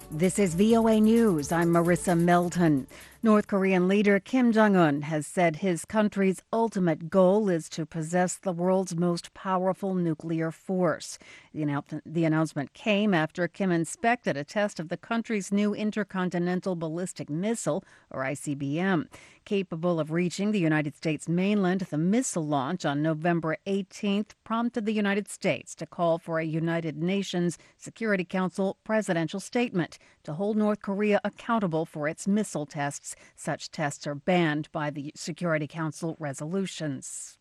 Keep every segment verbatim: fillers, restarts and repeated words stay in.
This is V O A News. I'm Marissa Melton. North Korean leader Kim Jong-un has said his country's ultimate goal is to possess the world's most powerful nuclear force. The, annou- the announcement came after Kim inspected a test of the country's new intercontinental ballistic missile, or I C B M. Capable of reaching the United States mainland, the missile launch on November eighteenth prompted the United States to call for a United Nations Security Council presidential statement to hold North Korea accountable for its missile tests. Such tests are banned by the Security Council resolutions.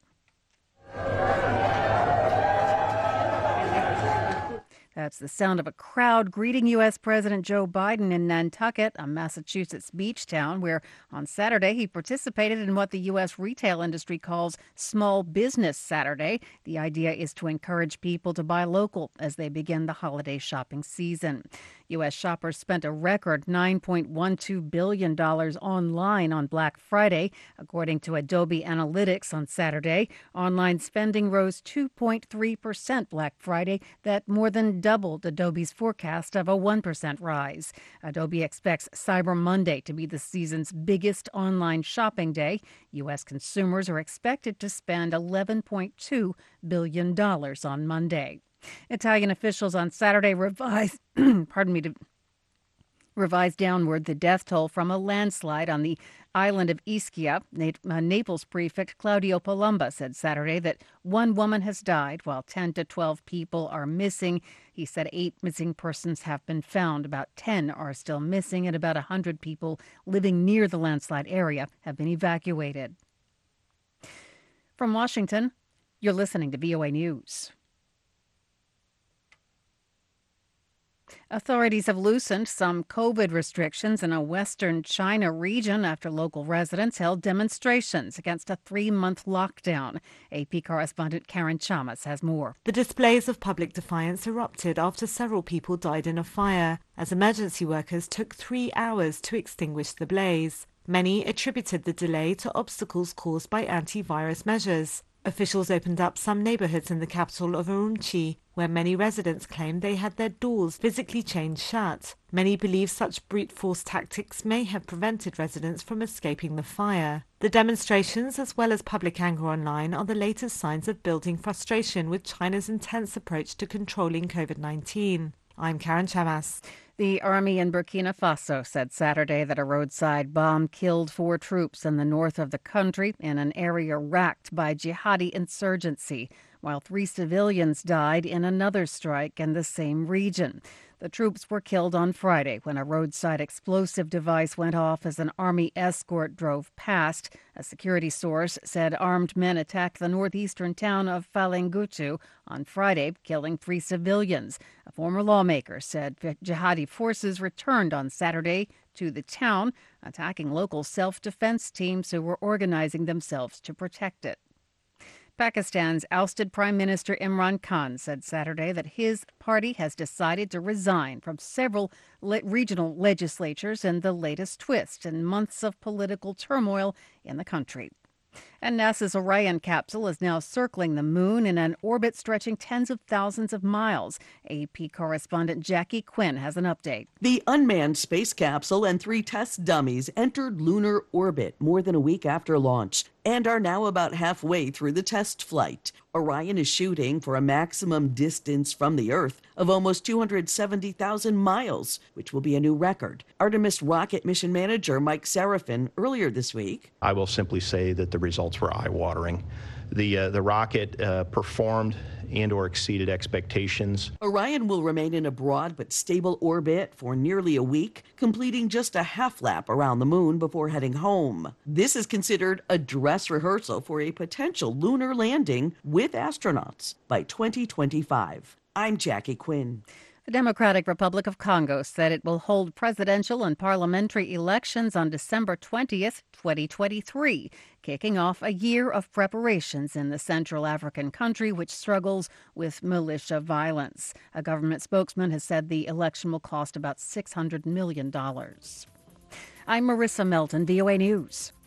That's the sound of a crowd greeting U S. President Joe Biden in Nantucket, a Massachusetts beach town, where on Saturday he participated in what the U S retail industry calls Small Business Saturday. The idea is to encourage people to buy local as they begin the holiday shopping season. U S shoppers spent a record nine point one two billion dollars online on Black Friday, according to Adobe Analytics on Saturday. Online spending rose two point three percent Black Friday. That more than doubled Adobe's forecast of a one percent rise. Adobe expects Cyber Monday to be the season's biggest online shopping day. U S consumers are expected to spend eleven point two billion dollars on Monday. Italian officials on Saturday revised, pardon me, to revised downward the death toll from a landslide on the island of Ischia. Naples prefect Claudio Palumba said Saturday that one woman has died while ten to twelve people are missing. He said eight missing persons have been found. About ten are still missing, and about one hundred people living near the landslide area have been evacuated. From Washington, you're listening to V O A News. Authorities have loosened some COVID restrictions in a western China region after local residents held demonstrations against a three-month lockdown. A P correspondent Karen Chamas has more. The displays of public defiance erupted after several people died in a fire, as emergency workers took three hours to extinguish the blaze. Many attributed the delay to obstacles caused by antivirus measures. Officials opened up some neighborhoods in the capital of Urumqi, where many residents claimed they had their doors physically chained shut. Many believe such brute force tactics may have prevented residents from escaping the fire. The demonstrations, as well as public anger online, are the latest signs of building frustration with China's intense approach to controlling COVID nineteen. I'm Karen Chamas. The army in Burkina Faso said Saturday that a roadside bomb killed four troops in the north of the country in an area racked by jihadi insurgency, while three civilians died in another strike in the same region. The troops were killed on Friday when a roadside explosive device went off as an army escort drove past. A security source said armed men attacked the northeastern town of Falengutu on Friday, killing three civilians. A former lawmaker said jihadi forces returned on Saturday to the town, attacking local self-defense teams who were organizing themselves to protect it. Pakistan's ousted Prime Minister Imran Khan said Saturday that his party has decided to resign from several le- regional legislatures in the latest twist in months of political turmoil in the country. And NASA's Orion capsule is now circling the moon in an orbit stretching tens of thousands of miles. A P correspondent Jackie Quinn has an update. The unmanned space capsule and three test dummies entered lunar orbit more than a week after launch and are now about halfway through the test flight. Orion is shooting for a maximum distance from the Earth of almost two hundred seventy thousand miles, which will be a new record. Artemis rocket mission manager Mike Serafin earlier this week. I will simply say that the results were eye-watering. The, uh, the rocket uh, performed and or exceeded expectations. Orion will remain in a broad but stable orbit for nearly a week, completing just a half lap around the moon before heading home. This is considered a dress rehearsal for a potential lunar landing with astronauts by twenty twenty-five. I'm Jackie Quinn. The Democratic Republic of Congo said it will hold presidential and parliamentary elections on December twentieth, twenty twenty-three, kicking off a year of preparations in the Central African country, which struggles with militia violence. A government spokesman has said the election will cost about six hundred million dollars. I'm Marissa Melton, V O A News.